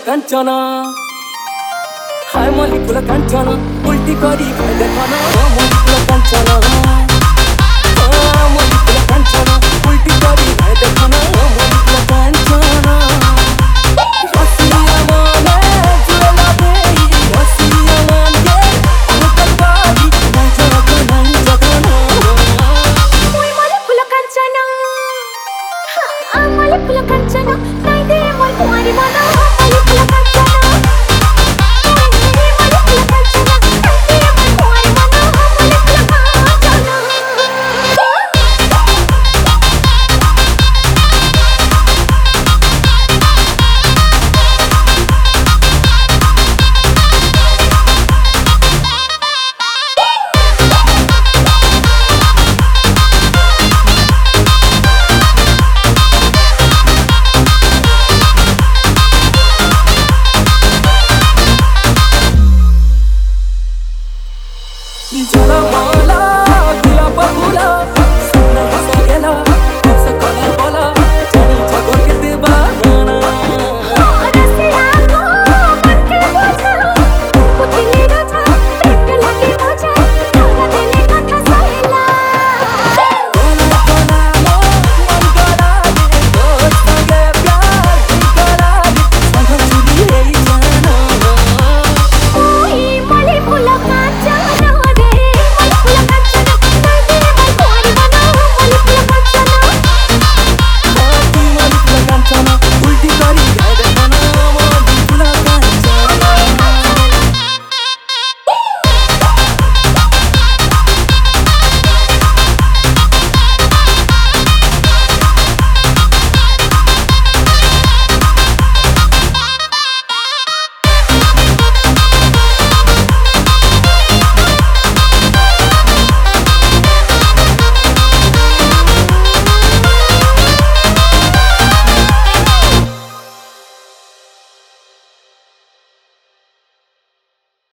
कांचना हाय मल्लिकुल कांचना उल्टी करी खाई देखना मल्लिकुल कांचना मल्लिकुल कांचना उल्टी करी खाई देखना मल्लिकुल कांचना रसिया माने जुएला देई रसिया माने मुकबारी नाचना ओय मल्लिकुल कांचना मल्लिकुल कांचना नाई दे मोर कुमारी बना